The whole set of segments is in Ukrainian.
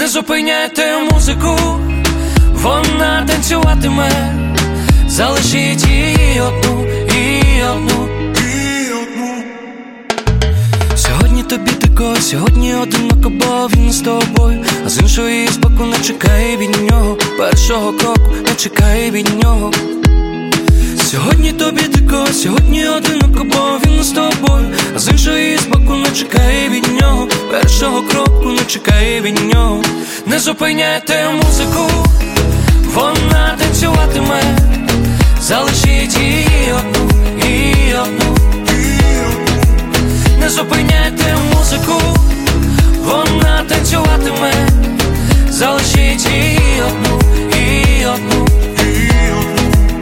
Не зупиняйте музику, вона танцюватиме. Залишіть її одну, її одну, її одну. Сьогодні тобі дико, сьогодні одиноко, бо він з тобою. А з іншої з боку не чекай від нього, першого кроку не чекай від нього. Сьогодні тобі дико, сьогодні одиноко, бо він з тобою. А з іншої з боку не чекай від нього, першого кроку не чекай від нього. Не зупиняйте музику, вона танцюватиме. Залишіть її одну, її одну, її одну. Не зупиняйте музику, вона танцюватиме. Залишіть її одну, її одну, її одну.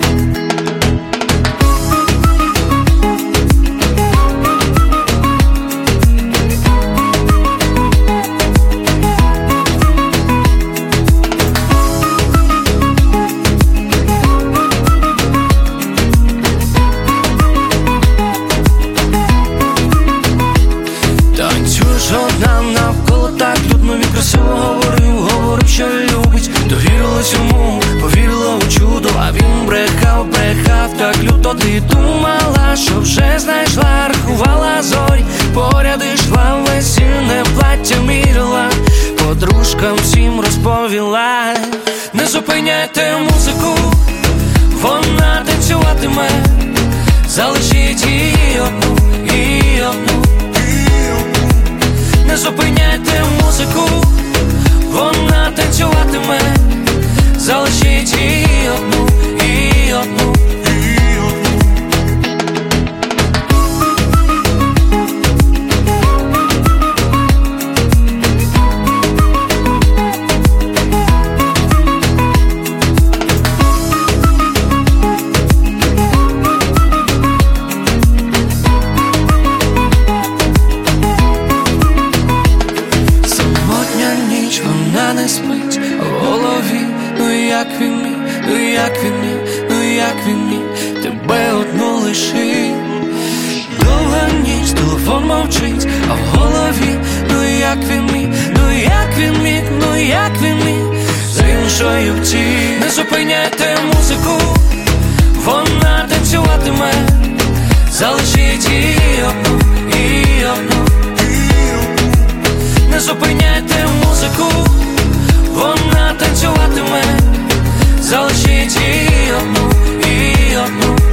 Одна навколо так людно, він красиво говорив, що любить. Довірилась йому, повірила у чудо, а він брехав так люто. Ти думала, що вже знайшла, рахувала зорі, поряд ішла, весільне плаття міряла, подружкам всім розповіла. Не зупиняйте музику, вона танцюватиме. Залишіть її одну, її одну. Не зупиняйте музику, вона танцюватиме. Залишіть її одну, її одну, її одну. Вона не спить в голові. Ну як він міг, ну як він міг, ну як він міг тебе одну лишить. Довга ніч, телефон мовчить, а в голові. Ну як він міг, ну як він міг, ну як він міг з іншої втік. Не зупиняйте музику, вона танцюватиме. Залишіть її одну, її одну, її одну. Не зупиняйте музику, вона танцюватиме. Залишіть її одну, її одну.